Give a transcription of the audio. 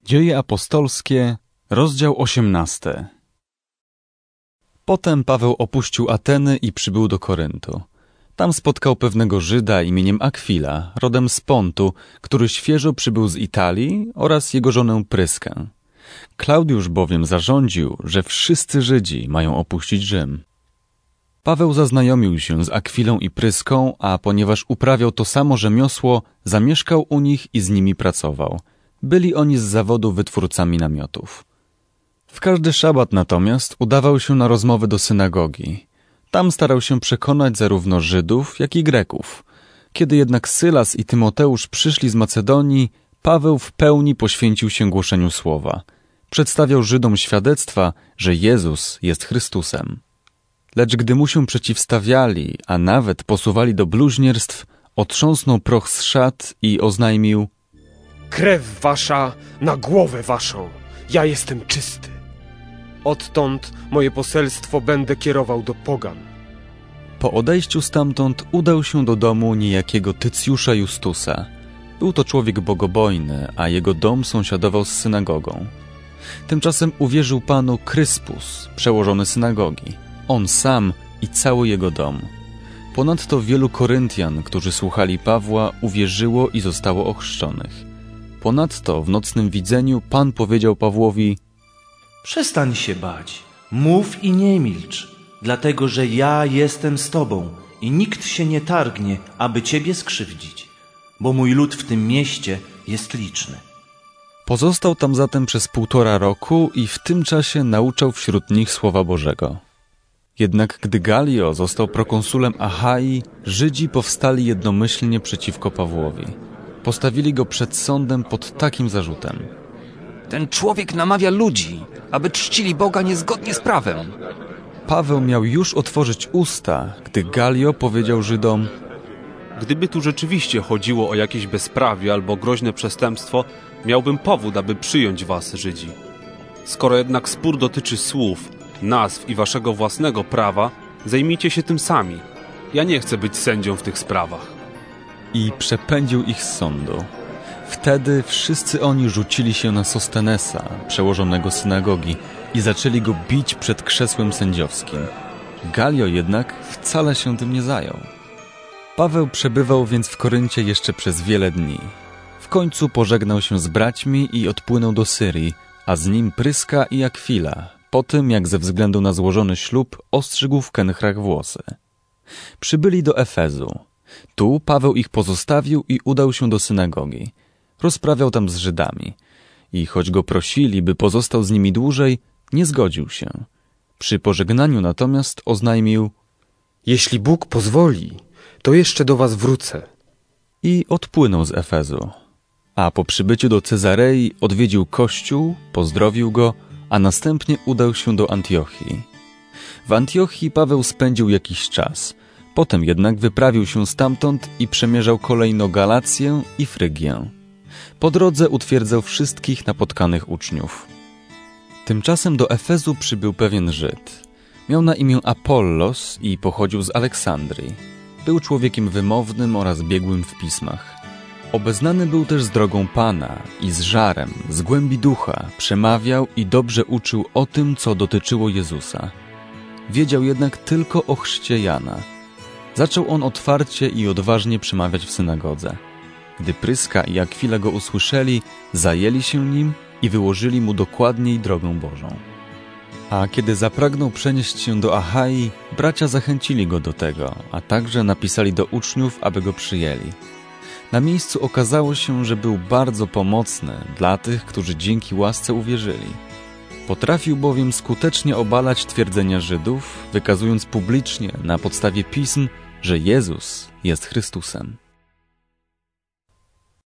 Dzieje apostolskie, rozdział 18. Potem Paweł opuścił Ateny i przybył do Koryntu. Tam spotkał pewnego Żyda imieniem Akwila, rodem z Pontu, który świeżo przybył z Italii, oraz jego żonę Pryskę. Klaudiusz bowiem zarządził, że wszyscy Żydzi mają opuścić Rzym. Paweł zaznajomił się z Akwilą i Pryską, a ponieważ uprawiał to samo rzemiosło, zamieszkał u nich i z nimi pracował. Byli oni z zawodu wytwórcami namiotów. W każdy szabat natomiast udawał się na rozmowy do synagogi. Tam starał się przekonać zarówno Żydów, jak i Greków. Kiedy jednak Sylas i Tymoteusz przyszli z Macedonii, Paweł w pełni poświęcił się głoszeniu słowa. Przedstawiał Żydom świadectwa, że Jezus jest Chrystusem. Lecz gdy mu się przeciwstawiali, a nawet posuwali do bluźnierstw, otrząsnął proch z szat i oznajmił: Krew wasza na głowę waszą, ja jestem czysty. Odtąd moje poselstwo będę kierował do pogan. Po odejściu stamtąd udał się do domu niejakiego Tycjusza Justusa. Był to człowiek bogobojny, a jego dom sąsiadował z synagogą. Tymczasem uwierzył Panu Kryspus, przełożony synagogi, on sam i cały jego dom. Ponadto wielu Koryntian, którzy słuchali Pawła, uwierzyło i zostało ochrzczonych. Ponadto w nocnym widzeniu Pan powiedział Pawłowi: Przestań się bać, mów i nie milcz, dlatego że ja jestem z tobą i nikt się nie targnie, aby ciebie skrzywdzić, bo mój lud w tym mieście jest liczny. Pozostał tam zatem przez 1,5 roku i w tym czasie nauczał wśród nich Słowa Bożego. Jednak gdy Galio został prokonsulem Achai, Żydzi powstali jednomyślnie przeciwko Pawłowi. Postawili go przed sądem pod takim zarzutem: Ten człowiek namawia ludzi, aby czcili Boga niezgodnie z prawem. Paweł miał już otworzyć usta, gdy Galio powiedział Żydom: Gdyby tu rzeczywiście chodziło o jakieś bezprawie albo groźne przestępstwo, miałbym powód, aby przyjąć was, Żydzi. Skoro jednak spór dotyczy słów, nazw i waszego własnego prawa, zajmijcie się tym sami. Ja nie chcę być sędzią w tych sprawach. I przepędził ich z sądu. Wtedy wszyscy oni rzucili się na Sostenesa, przełożonego synagogi, i zaczęli go bić przed krzesłem sędziowskim. Galio jednak wcale się tym nie zajął. Paweł przebywał więc w Koryncie jeszcze przez wiele dni. W końcu pożegnał się z braćmi i odpłynął do Syrii, a z nim Pryska i Akwila, po tym jak ze względu na złożony ślub ostrzygł w kenchrach włosy. Przybyli do Efezu. Tu Paweł ich pozostawił i udał się do synagogi. Rozprawiał tam z Żydami. I choć go prosili, by pozostał z nimi dłużej, nie zgodził się. Przy pożegnaniu natomiast oznajmił: Jeśli Bóg pozwoli, to jeszcze do was wrócę. I odpłynął z Efezu. A po przybyciu do Cezarei odwiedził Kościół, pozdrowił go, a następnie udał się do Antiochii. W Antiochii Paweł spędził jakiś czas. Potem jednak wyprawił się stamtąd i przemierzał kolejno Galację i Frygię. Po drodze utwierdzał wszystkich napotkanych uczniów. Tymczasem do Efezu przybył pewien Żyd. Miał na imię Apollos i pochodził z Aleksandrii. Był człowiekiem wymownym oraz biegłym w pismach. Obeznany był też z drogą Pana i z żarem, z głębi ducha, przemawiał i dobrze uczył o tym, co dotyczyło Jezusa. Wiedział jednak tylko o chrzcie Jana. Zaczął on otwarcie i odważnie przemawiać w synagodze. Gdy Pryska i Akwila go usłyszeli, zajęli się nim i wyłożyli mu dokładniej drogę Bożą. A kiedy zapragnął przenieść się do Achai, bracia zachęcili go do tego, a także napisali do uczniów, aby go przyjęli. Na miejscu okazało się, że był bardzo pomocny dla tych, którzy dzięki łasce uwierzyli. Potrafił bowiem skutecznie obalać twierdzenia Żydów, wykazując publicznie na podstawie pism, że Jezus jest Chrystusem.